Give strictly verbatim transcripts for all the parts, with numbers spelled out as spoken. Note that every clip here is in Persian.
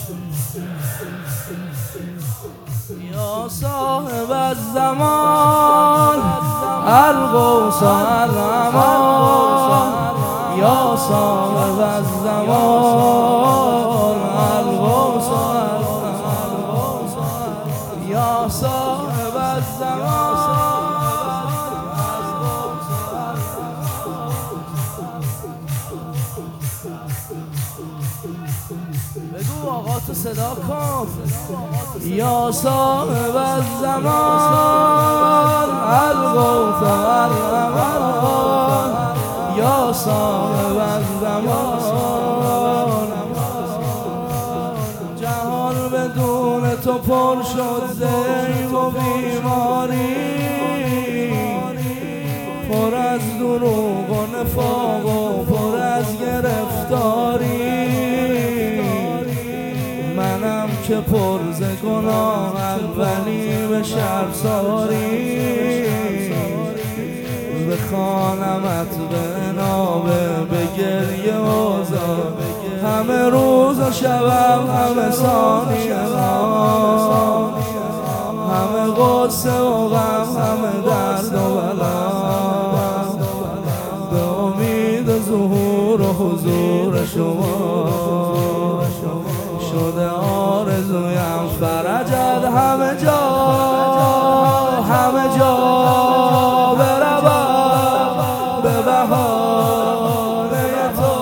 یا صاحب الزمان الغوث الرحمان یا صاحب الزمان الغوث الرحمان یا صاحب الزمان. بگو آقا تو صدا کن. یا صاحب الزمان الغوث الرحمان یا صاحب الزمان. جهان بدون تو پر شد ضعف و بیماری، پر از دروغ و نفاق و پر از گرفتاری. منم که پر ز گناه اولی به شرمساری، بخوانمت به نابه به گریه و زار، همه روز و شبم همه ثانیه، همه غصه و غم همه درد و بلا، به امید ظهور و حضور شما شده آرزویم فرجت همه جا همه جا بروم به بهانه تو.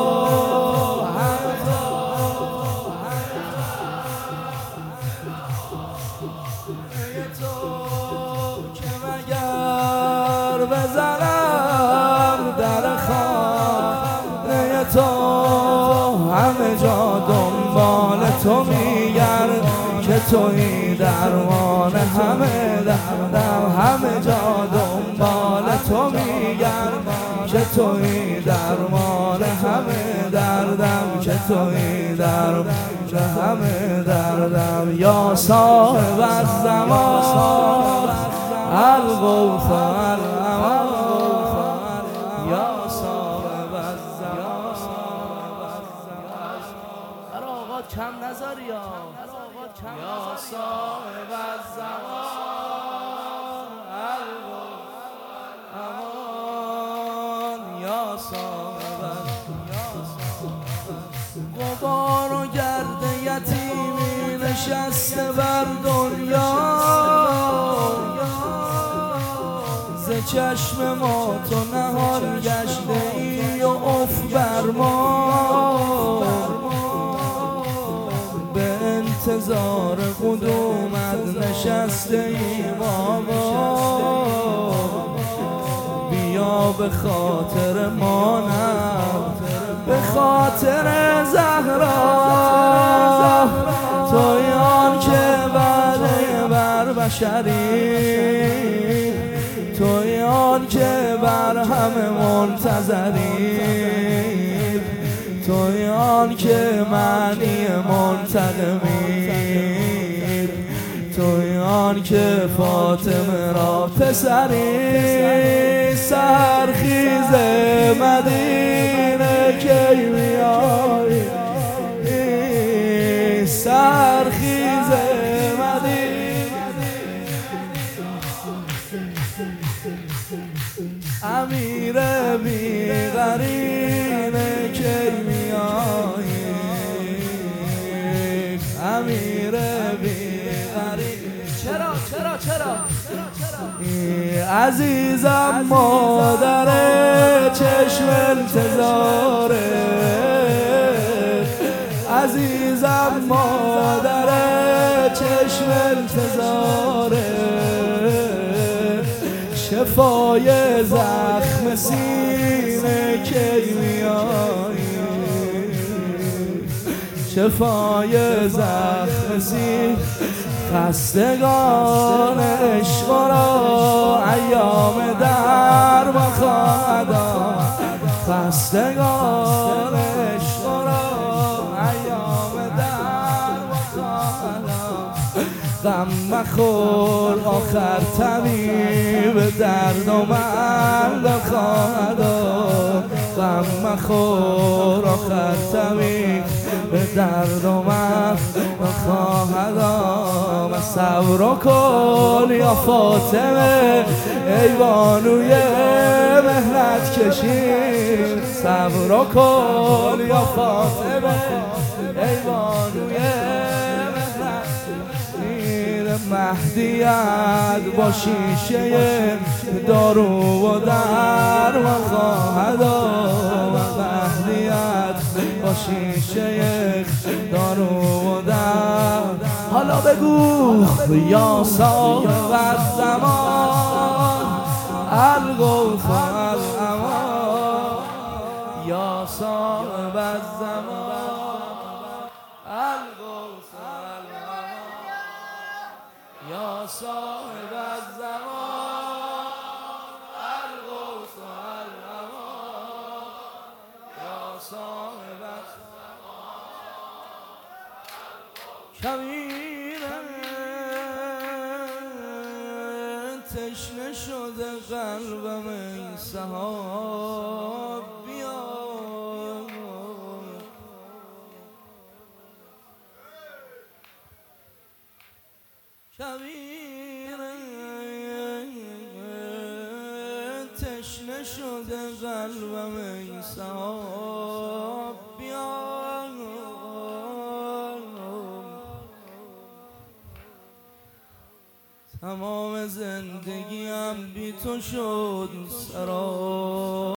که مگر بزنم در خانه تو، همه جا دنبال تو میگرد که تویی درمان همه دردم. همه جا دنبال تو میگرد که تویی درمان همه دردم، که تویی درمان همه دردم. یا صاحب الزمان الغوث الرحمان یا صاحب الزمان. برای آقا کم نذاری یا یا صاحب الزمان الرحمان یا صاحب الزمان. غبار و گرد یتیمی نشسته بر دنیا، ز چشم ما تو نهان گشته ای و اف بر ما، به انتظار قدومت نشسته ای بابا. بیا به خاطر مانم به خاطر زهرا، توی آن که وعده بر بشری، توی آن که بر همه منتظری، توی آن که معنی منتقمی، توی آن که فاطمه را پسری. سرخیز مدینه کی میایی، سرخیز مدینه. امیر بی قرینه کی میایی، امیر بی قرینه. چرا چرا چرا عزیزم مادر چشم انتظاره، عزیزم مادر چشم انتظاره. شفای زخم سینه کی میایی، شفای زخم سینه. خستگان عشق را ایام در خواهد آمد، خستگان عشق را ایام در خواهد آمد. غم مخور آخر طبیب درد و مرد خواهد آمد، غم مخور آخر طبیب به درد و مرد خواهدام صبر کن یا فاطمه ای بانوی مهنت کشید صبر کن یا فاطمه ای بانوی مهنت کشید مهدیت با شیشه دارو و در و خواهدام مهدیت با شیشه دارو و در حالا بگو یا صاحب الزمان الغوث الامان یا صاحب الزمان الغوث الامان یا صاحب الزمان الغوث الامان یا صاحب شبیرم تشنه شده قلبم این سحاب بیا شبیرم تشنه شده قلبم این سحاب بیا تمام زندگیم بی تو شد سراب